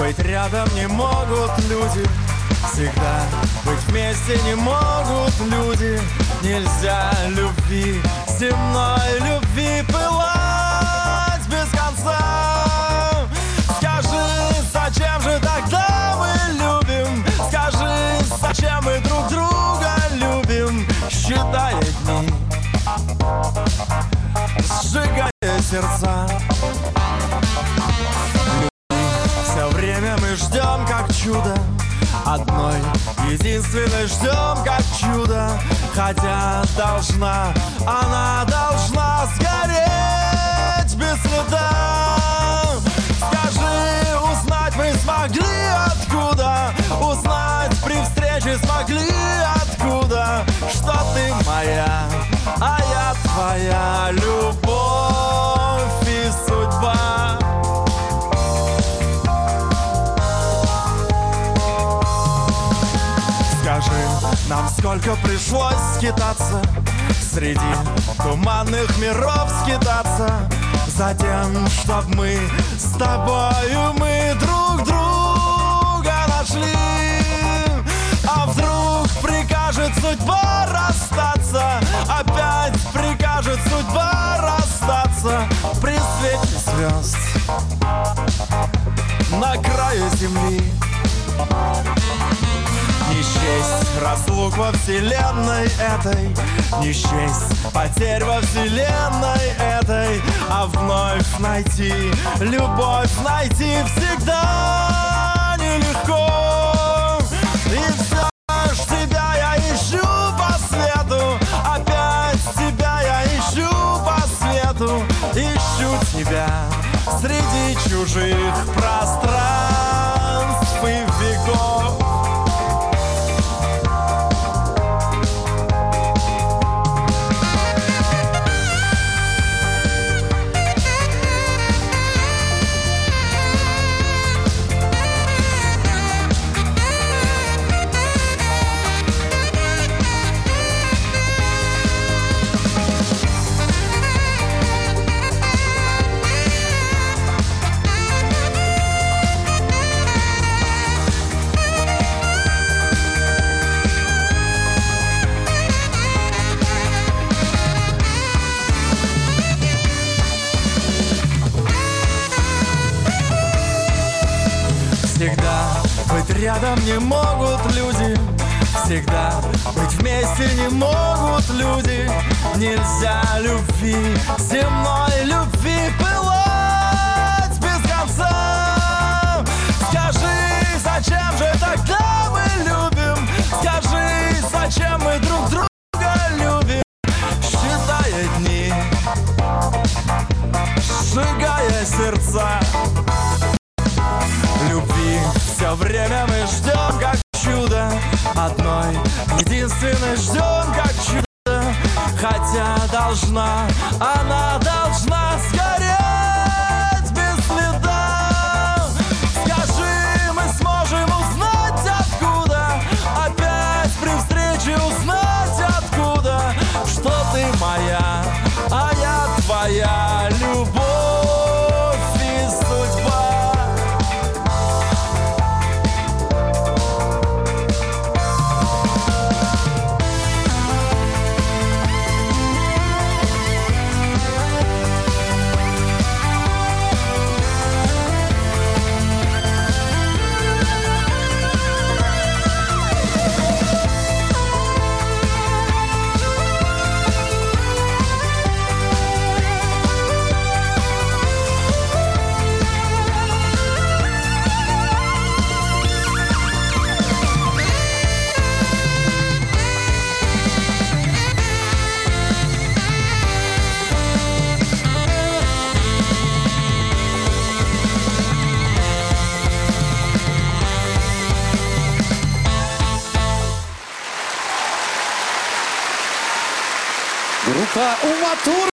быть рядом не могут люди, всегда быть вместе не могут люди. Нельзя любви, земной любви пылать без конца. Скажи, зачем же тогда мы любим? Скажи, зачем мы друг друга любим? Считая дни, сжигая сердца. Все время мы ждем как чудо, одной единственной ждем как чудо. Хотя она должна сгореть без следа. Скажи, узнать мы смогли откуда? Узнать при встрече смогли откуда? Что ты моя, а я твоя, любовь и судьба. Скажи, нам сколько пришлось скитаться, среди туманных миров скитаться, затем, чтоб мы с тобою мы друг друга нашли. А вдруг прикажет судьба расстаться, опять прикажет судьба расстаться при свете звезд на краю земли. Не счесть разлук во вселенной этой, не счесть потерь во вселенной этой, а вновь найти, любовь найти всегда нелегко. И все ж тебя я ищу по свету, опять тебя я ищу по свету, ищу тебя среди чужих пространств и веков. Всегда быть рядом не могут люди, всегда быть вместе не могут люди. Нельзя любви, земной любви пылать без конца. Скажи, зачем же тогда мы любим? Скажи, зачем мы друг друга любим? Считая дни, сжигая сердца. Любви все время мы ждем как чудо, одной единственной ждем как чудо. Хотя она должна сгореть без следа. Скажи, мы сможем узнать откуда, опять при встрече узнать откуда, что ты моя, а я твоя, любовь и судьба. Группа Uma Thurman.